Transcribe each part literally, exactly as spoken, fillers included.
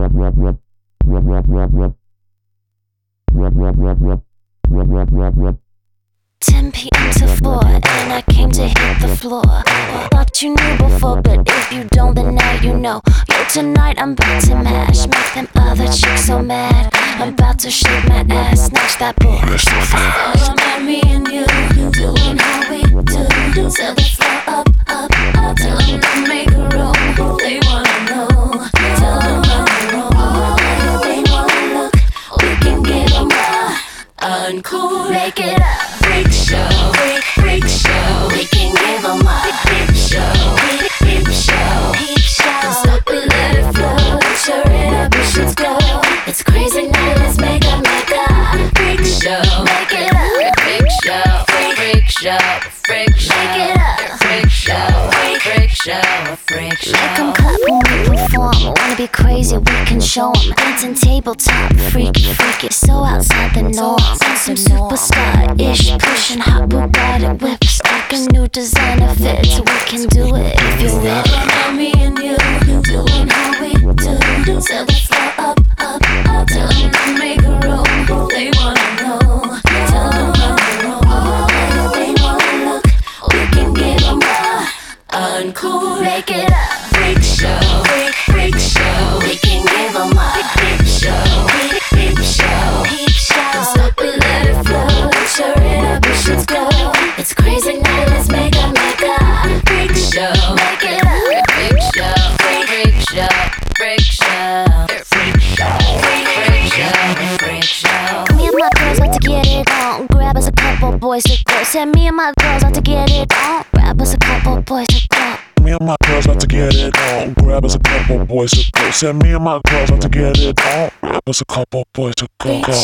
ten p m to four, and I came to hit the floor. Thought you knew before, but if you don't, then now you know. Yo, tonight I'm about to mash, make them other chicks so mad. I'm about to shake my ass, snatch that boy so fast. All about me and you, doing how we do. Till the floor up, up, up. Tell them to make a roll, they wanna know. Tell them rock and roll, they wanna look. We can give them a uncool, make it up. Freak show, freak, freak show. We can give them a peep show, peep, peep show, peep show. Don't stop it, let it flow. Sure it up, we should go. It's crazy now, let's make a, make a freak show, make it up. Freak show, freak, freak show, freak show, make it up. Freak show, freak, freak show, freak show. Make 'em clap when we perform. Wanna be crazy, we can show 'em. Dancing tabletop, freaky, freaky, so outside the norm. Some superstar-ish, pushing hot Bugatti whips, like a new designer fits. We can do it if you're with it. About me and you, doing how we do. Till the floor up, up, up. Tell them to make a roll, they wanna know. Tell them rock and roll, they wanna look. We can give them a uncool, make it up. Freak show, freak, freak show. We can give them a peep show, peep, peep show, peep show. Don't stop it, let it flow. Sure it up, we should go. It's crazy now, let's make a, make a freak show, make it up. Freak show, freak, freak show, freak show, freak show, freak, freak show, freak show. Me and my girls like to get it on. Grab us a couple boys to go. Said me and my girls like to get it on. Grab us a couple boys to go. Me and my girls like to get it on. Grab us a couple boys to go. Said me and my girls like to get it on. Grab us a couple boys to go. Freak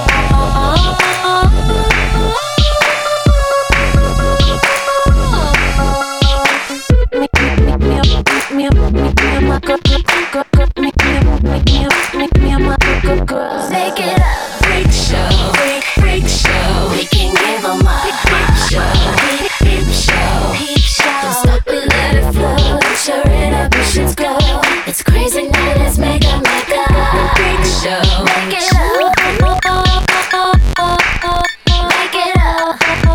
show. Me and my girl, girl, girl, me and my girl, girls. Make it up. Freak show, freak, freak show. We can give 'em a peep show, peep, peep show, peep show. Don't stop it, let it flow. Sure it up, we should go. It's crazy now, let's make a, make a freak show. Make it up. Make it up.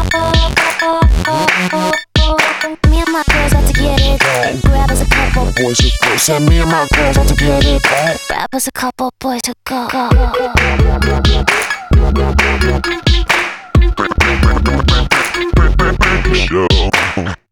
Me and my girls like to get it on. Grab us a couple Boys to go. Said me and my girls like to get it on. Grab us a couple boys to go. Show.